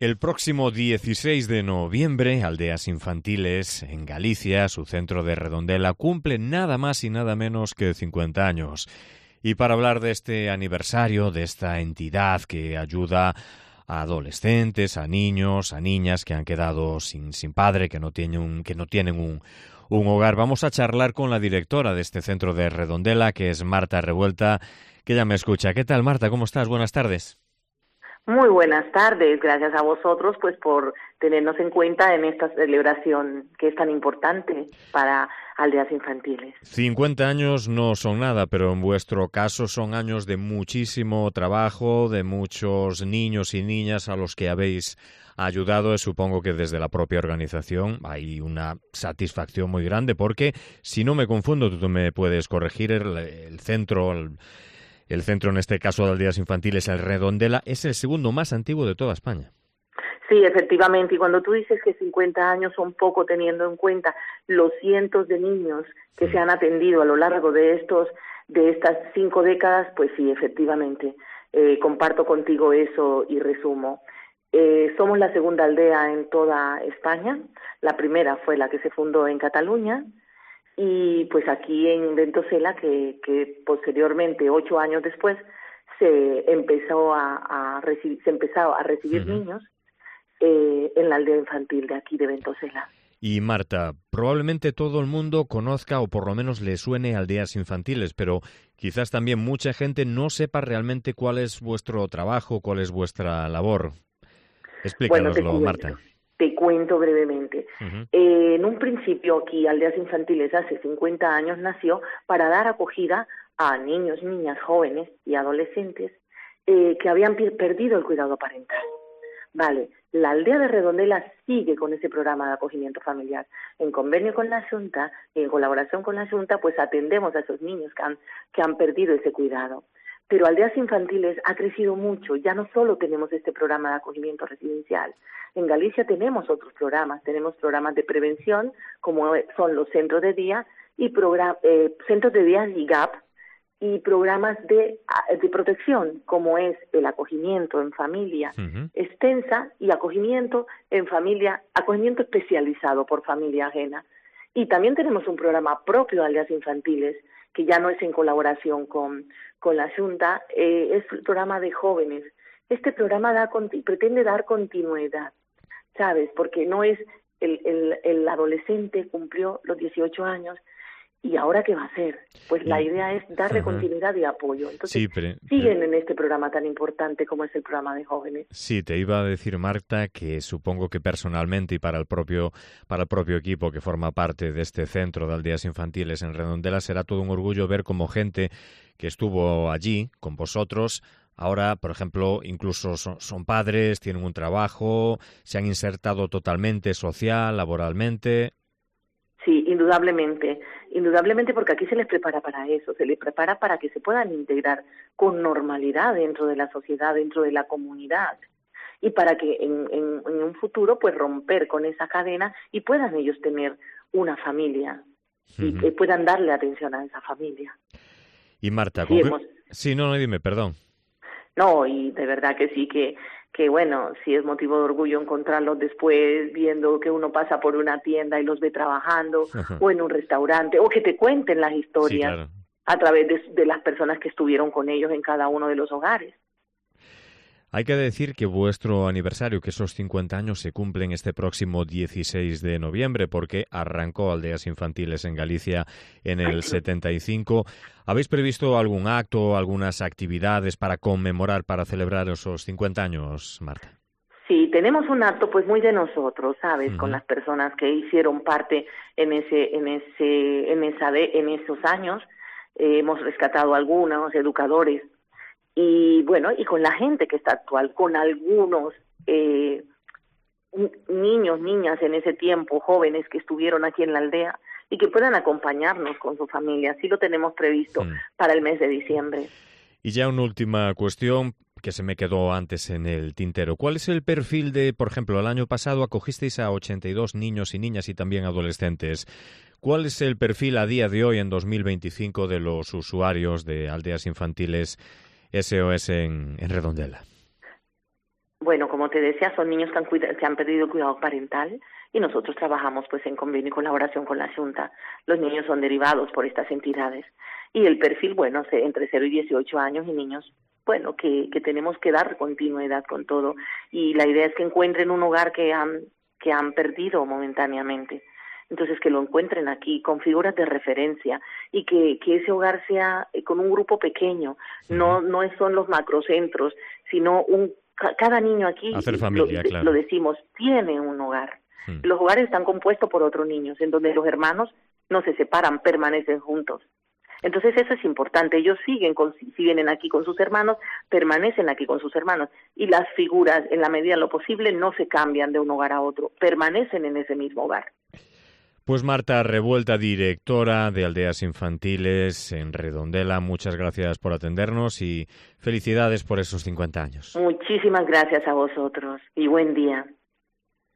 El próximo 16 de noviembre, Aldeas Infantiles en Galicia, su centro de Redondela, cumple nada más y nada menos que 50 años. Y para hablar de este aniversario, de esta entidad que ayuda a adolescentes, a niños, a niñas que han quedado sin padre, que no tienen un hogar, vamos a charlar con la directora de este centro de Redondela, que es Marta Revuelta, que ya me escucha. ¿Qué tal, Marta? ¿Cómo estás? Buenas tardes. Muy buenas tardes, gracias a vosotros pues por tenernos en cuenta en esta celebración que es tan importante para Aldeas Infantiles. 50 años no son nada, pero en vuestro caso son años de muchísimo trabajo, de muchos niños y niñas a los que habéis ayudado. Supongo que desde la propia organización hay una satisfacción muy grande porque, si no me confundo, tú me puedes corregir, el centro en este caso de Aldeas Infantiles, el Redondela, es el segundo más antiguo de toda España. Sí, efectivamente, y cuando tú dices que 50 años son poco teniendo en cuenta los cientos de niños que se han atendido a lo largo de estas 5 décadas, pues sí, efectivamente, comparto contigo eso y resumo. Somos la segunda aldea en toda España, la primera fue la que se fundó en Cataluña, y pues aquí en Ventosela, que posteriormente, 8 años después, se empezó a recibir niños en la aldea infantil de aquí de Ventosela. Y Marta, probablemente todo el mundo conozca o por lo menos le suene Aldeas Infantiles, pero quizás también mucha gente no sepa realmente cuál es vuestro trabajo, cuál es vuestra labor. Explícanoslo, Bueno, Marta. Te cuento brevemente. En un principio aquí, Aldeas Infantiles, hace 50 años nació para dar acogida a niños, niñas, jóvenes y adolescentes que habían perdido el cuidado parental. Vale, la aldea de Redondela sigue con ese programa de acogimiento familiar. En convenio con la Xunta y en colaboración con la Xunta, pues atendemos a esos niños que han perdido ese cuidado. Pero Aldeas Infantiles ha crecido mucho, ya no solo tenemos este programa de acogimiento residencial. En Galicia tenemos otros programas de prevención, como son los centros de día y centros de día y GAP, y programas de protección, como es el acogimiento en familia extensa y acogimiento en familia, acogimiento especializado por familia ajena. Y también tenemos un programa propio de Aldeas Infantiles, que ya no es en colaboración con la Xunta, es el programa de jóvenes. Este programa pretende dar continuidad, ¿sabes? Porque no es el adolescente cumplió los 18 años y ahora ¿qué va a hacer? Pues la idea es darle continuidad y apoyo. Entonces siguen en este programa tan importante como es el programa de jóvenes. Sí, te iba a decir, Marta, que supongo que personalmente y para el propio equipo que forma parte de este centro de Aldeas Infantiles en Redondela será todo un orgullo ver cómo gente que estuvo allí con vosotros ahora, por ejemplo, incluso son padres, tienen un trabajo, se han insertado totalmente social, laboralmente. Sí, indudablemente, porque aquí se les prepara para eso, se les prepara para que se puedan integrar con normalidad dentro de la sociedad, dentro de la comunidad, y para que en un futuro pues romper con esa cadena y puedan ellos tener una familia y que puedan darle atención a esa familia. Y Marta, sí, dime, perdón. No, y de verdad que sí, que bueno, sí es motivo de orgullo encontrarlos después viendo que uno pasa por una tienda y los ve trabajando, o en un restaurante, o que te cuenten las historias, sí, claro, a través de las personas que estuvieron con ellos en cada uno de los hogares. Hay que decir que vuestro aniversario, que esos 50 años se cumplen este próximo 16 de noviembre, porque arrancó Aldeas Infantiles en Galicia en el 75. ¿Habéis previsto algún acto, algunas actividades para conmemorar, para celebrar esos 50 años, Marta? Sí, tenemos un acto pues muy de nosotros, ¿sabes? Con las personas que hicieron parte en esos años. Hemos rescatado a algunos educadores y bueno, y con la gente que está actual, con algunos niños, niñas en ese tiempo, jóvenes que estuvieron aquí en la aldea y que puedan acompañarnos con su familia. Así lo tenemos previsto para el mes de diciembre. Y ya una última cuestión que se me quedó antes en el tintero. ¿Cuál es el perfil por ejemplo, el año pasado acogisteis a 82 niños y niñas y también adolescentes? ¿Cuál es el perfil a día de hoy, en 2025, de los usuarios de Aldeas Infantiles SOS en Redondela? Bueno, como te decía, son niños que han perdido cuidado parental y nosotros trabajamos pues en convenio y colaboración con la Junta. Los niños son derivados por estas entidades y el perfil, bueno, entre 0 y 18 años y niños, bueno, que tenemos que dar continuidad con todo y la idea es que encuentren un hogar que han perdido momentáneamente. Entonces, que lo encuentren aquí con figuras de referencia y que ese hogar sea con un grupo pequeño, no son los macrocentros, sino cada niño aquí, hacer familia, claro. Lo decimos, tiene un hogar. Los hogares están compuestos por otros niños, en donde los hermanos no se separan, permanecen juntos. Entonces eso es importante, ellos si vienen aquí con sus hermanos, permanecen aquí con sus hermanos, y las figuras, en la medida de lo posible, no se cambian de un hogar a otro, permanecen en ese mismo hogar. Pues Marta Revuelta, directora de Aldeas Infantiles en Redondela, muchas gracias por atendernos y felicidades por esos 50 años. Muchísimas gracias a vosotros y buen día.